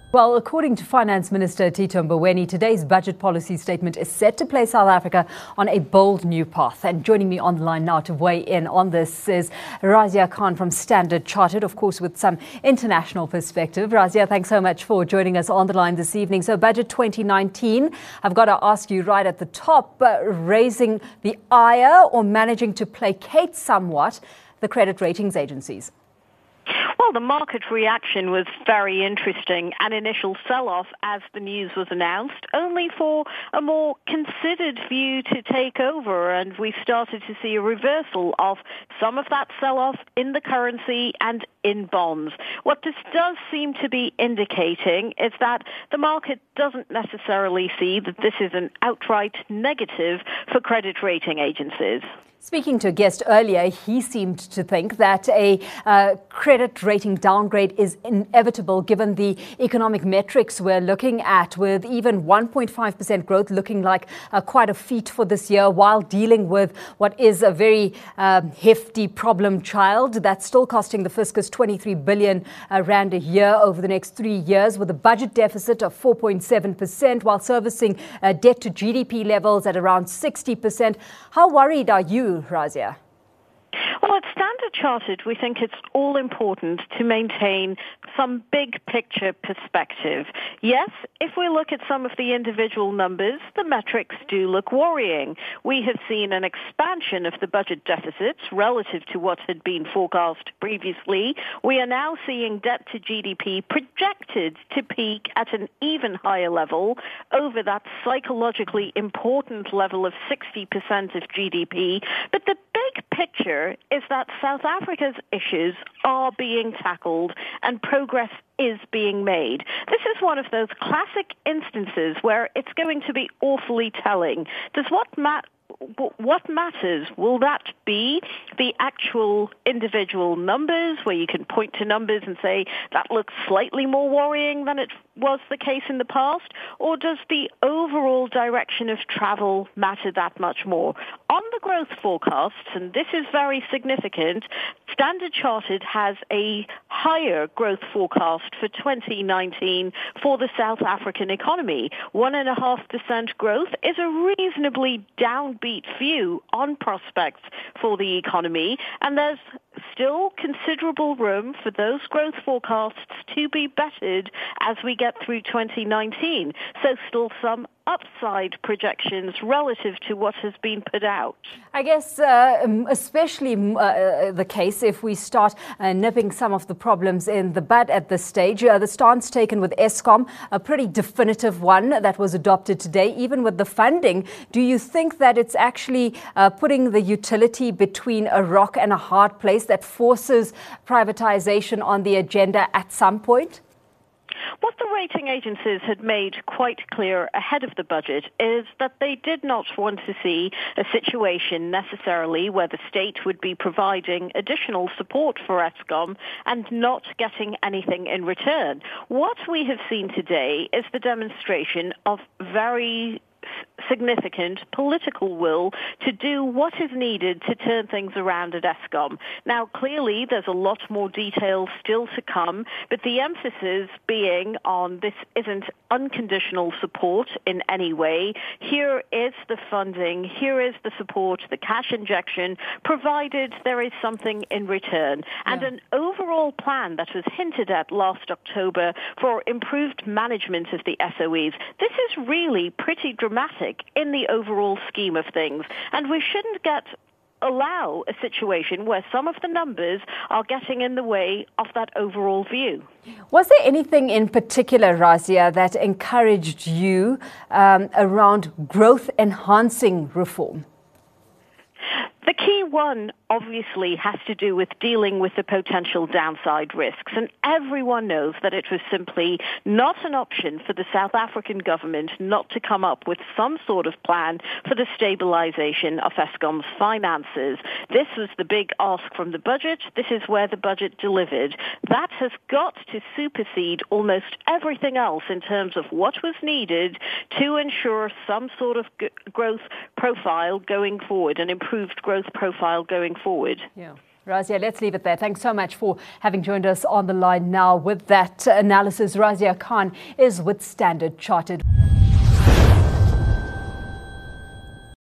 Well, according to Finance Minister Tito Mboweni, today's budget policy statement is set to place South Africa on a bold new path. And joining me on the line now to weigh in on this is Razia Khan from Standard Chartered, of course, with some international perspective. Razia, thanks so much for joining us on the line this evening. So Budget 2019, I've got to ask you right at the top, raising the ire or managing to placate somewhat the credit ratings agencies? Well, the market reaction was very interesting. An initial sell-off as the news was announced, only for a more considered view to take over, and we started to see a reversal of some of that sell-off in the currency and in bonds. What this does seem to be indicating is that the market doesn't necessarily see that this is an outright negative for credit rating agencies. Speaking to a guest earlier, he seemed to think that a credit rating downgrade is inevitable given the economic metrics we're looking at, with even 1.5% growth looking like quite a feat for this year, while dealing with what is a very hefty problem child that's still costing the fiscus 23 billion rand a year over the next 3 years, with a budget deficit of 4.7%, while servicing debt to GDP levels at around 60%. How worried are you, Razia? Well, at Standard Chartered, we think it's all important to maintain some big picture perspective. Yes, if we look at some of the individual numbers, the metrics do look worrying. We have seen an expansion of the budget deficits relative to what had been forecast previously. We are now seeing debt to GDP projected to peak at an even higher level, over that psychologically important level of 60% of GDP. But the big picture is that South Africa's issues are being tackled and progress is being made. This is one of those classic instances where it's going to be awfully telling. Does what matters? Will that be the actual individual numbers, where you can point to numbers and say that looks slightly more worrying than it was the case in the past? Or does the overall direction of travel matter that much more? On the growth forecasts, and this is very significant, Standard Chartered has a higher growth forecast for 2019 for the South African economy. 1.5% growth is a reasonably downbeat view on prospects for the economy, and there's still considerable room for those growth forecasts to be bettered as we get through 2019. So still some upside projections relative to what has been put out. I guess especially the case if we start nipping some of the problems in the bud at this stage. The stance taken with Eskom, a pretty definitive one that was adopted today, even with the funding. Do you think that it's actually putting the utility between a rock and a hard place that forces privatization on the agenda at some point? What the rating agencies had made quite clear ahead of the budget is that they did not want to see a situation necessarily where the state would be providing additional support for Eskom and not getting anything in return. What we have seen today is the demonstration of very significant political will to do what is needed to turn things around at Eskom. Now, clearly, there's a lot more detail still to come, but the emphasis being on this isn't unconditional support in any way. Here is the funding, here is the support, the cash injection, provided there is something in return. And an overall plan that was hinted at last October for improved management of the SOEs. This is really pretty dramatic in the overall scheme of things, and we shouldn't allow a situation where some of the numbers are getting in the way of that overall view. Was there anything in particular, Razia, that encouraged you around growth-enhancing reform? The key one, obviously, has to do with dealing with the potential downside risks. And everyone knows that it was simply not an option for the South African government not to come up with some sort of plan for the stabilization of Eskom's finances. This was the big ask from the budget. This is where the budget delivered. That has got to supersede almost everything else in terms of what was needed to ensure some sort of growth profile going forward, an improved growth profile going forward. Yeah. Razia, let's leave it there. Thanks so much for having joined us on the line now with that analysis. Razia Khan is with Standard Chartered.